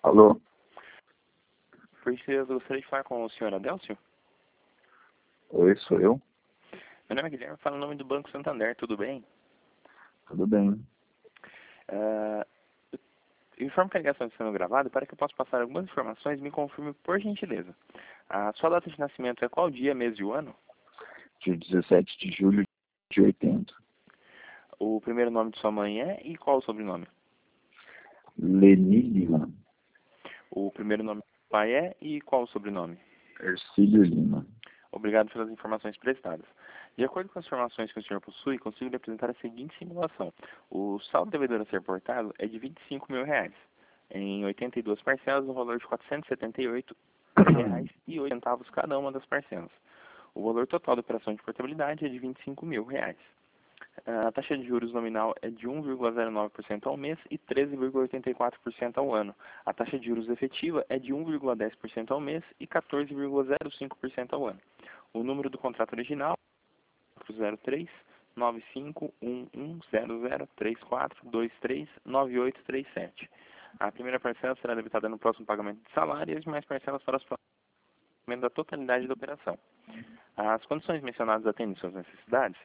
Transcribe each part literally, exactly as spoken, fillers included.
Alô? Por gentileza, eu gostaria de falar com o senhor Adélcio. Oi, sou eu? Meu nome é Guilherme, falo em nome do Banco Santander, tudo bem? Tudo bem. Uh, eu informo que a ligação está sendo gravada para que eu possa passar algumas informações e me confirme por gentileza. A sua data de nascimento é qual dia, mês e o ano? Dia dezessete de julho de oitenta. O primeiro nome de sua mãe é e qual o sobrenome? Leni Lima. O primeiro nome do pai é e qual o sobrenome? Ercílio Lima. Obrigado pelas informações prestadas. De acordo com as informações que o senhor possui, consigo lhe apresentar a seguinte simulação. O saldo devedor a ser portado é de vinte e cinco mil reais, em oitenta e duas parcelas, no valor de quatrocentos e setenta e oito reais e oito centavos cada uma das parcelas. O valor total da operação de portabilidade é de vinte e cinco mil reais. A taxa de juros nominal é de um vírgula zero nove por cento ao mês e treze vírgula oitenta e quatro por cento ao ano. A taxa de juros efetiva é de um vírgula dez por cento ao mês e quatorze vírgula zero cinco por cento ao ano. O número do contrato original é quatro zero três, nove cinco um um zero zero três quatro dois três nove oito três sete. A primeira parcela será debitada no próximo pagamento de salário e as demais parcelas para o pagamento da totalidade da operação. As condições mencionadas atendem suas necessidades?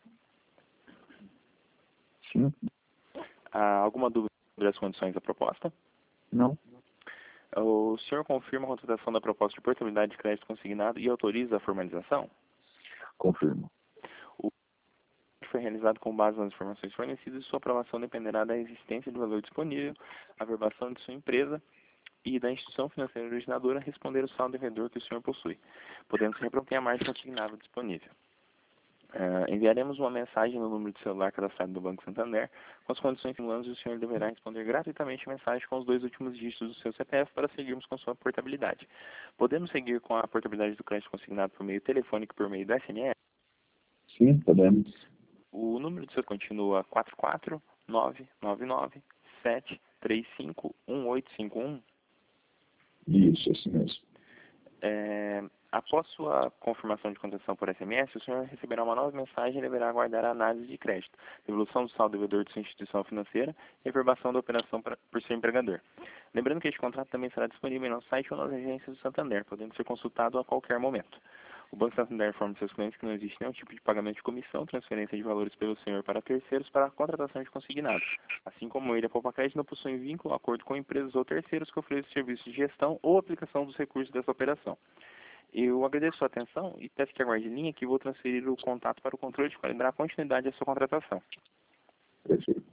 Sim? Há alguma dúvida sobre as condições da proposta? Não? O senhor confirma a contratação da proposta de portabilidade de crédito consignado e autoriza a formalização? Confirmo. O foi realizado com base nas informações fornecidas e sua aprovação dependerá da existência de valor disponível, a verbação de sua empresa e da instituição financeira originadora responder o saldo devedor que o senhor possui, podendo ser reprover a margem consignável disponível. Uh, enviaremos uma mensagem no número de celular cadastrado do Banco Santander com as condições simulantes e o senhor deverá responder gratuitamente a mensagem com os dois últimos dígitos do seu C P F para seguirmos com sua portabilidade. Podemos seguir com a portabilidade do crédito consignado por meio telefônico e por meio do S M S? Sim, podemos. O número do seu continua quatro quatro nove nove nove sete três cinco um oito cinco um. Isso, assim mesmo. É, após sua confirmação de contratação por S M S, o senhor receberá uma nova mensagem e deverá aguardar a análise de crédito, devolução do saldo devedor de sua instituição financeira e reverbação da operação pra, por seu empregador. Lembrando que este contrato também será disponível em nosso site ou nas agências do Santander, podendo ser consultado a qualquer momento. O Banco Santander informa seus clientes que não existe nenhum tipo de pagamento de comissão, transferência de valores pelo senhor para terceiros para a contratação de consignado. Assim como ele, a Poupa Crédito não possui vínculo ou acordo com empresas ou terceiros que ofereçam serviços de gestão ou aplicação dos recursos dessa operação. Eu agradeço a sua atenção e peço que aguarde em linha que vou transferir o contato para o controle de qualidade a continuidade da sua contratação. Perfeito.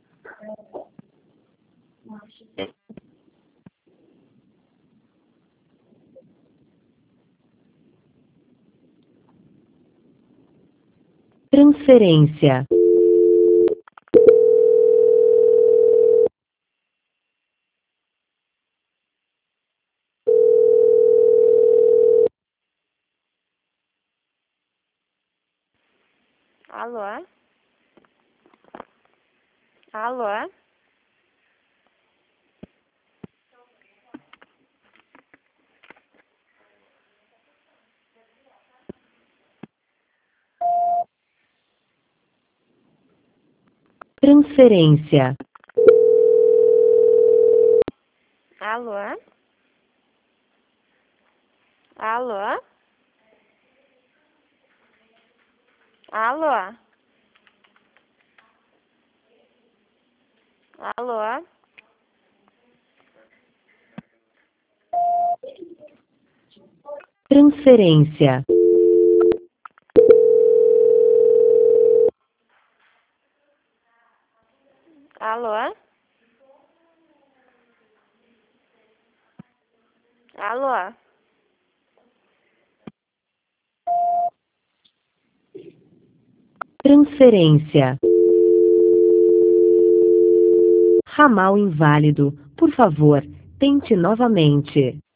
Transferência. Alô? Alô? Transferência. Alô? Alô? Alô? Alô? Transferência. Alô? Alô? Transferência. Ramal inválido. Por favor, tente novamente.